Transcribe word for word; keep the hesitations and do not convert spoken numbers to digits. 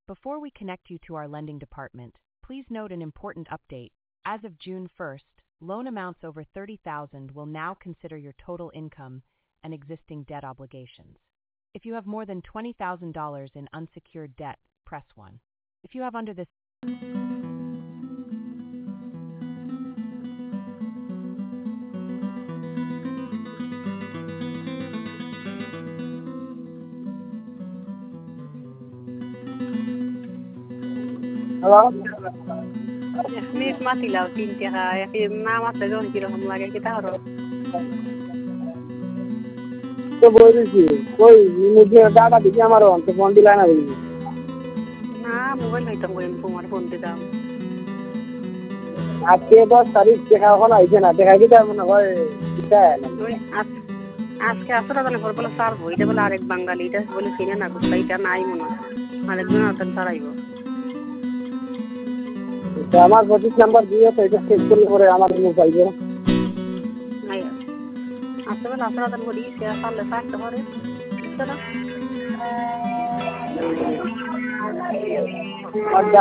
Before we connect you to our lending department, please note an important update. As of June first, loan amounts over thirty thousand dollars will now consider your total income and existing debt obligations. If you have more than twenty thousand dollars in unsecured debt, press one. If you have under this Hello? Miss Matilaw, tinti ka. If mama sa doon, kilo kung lagi kita haro. তো বলেছি কই নিজে দাদা দিকে আমার অন্ত phone দিলা না দিই না মোবাইল হইতাম কই তোমার ফোন দিতাম আজকে দশ তারিখ দেখা এখন আইছে না দেখা কি তার মনে হয় এটা ওই আজ আজকে আসরা জানে পর বলে স্যার বইটা বলে আরেক বাঙালি এটা বলে চিনে না কোথায় এটা নাই মনে আরেকজন আছেন তারাইব আমার পঁচিশ নাম্বার দিয়ে তো এটা চেক করলে পরে আমার মুখ পাইবে আসলে আসরা জানে বলি সে আসলে সাথে করে বুঝছো না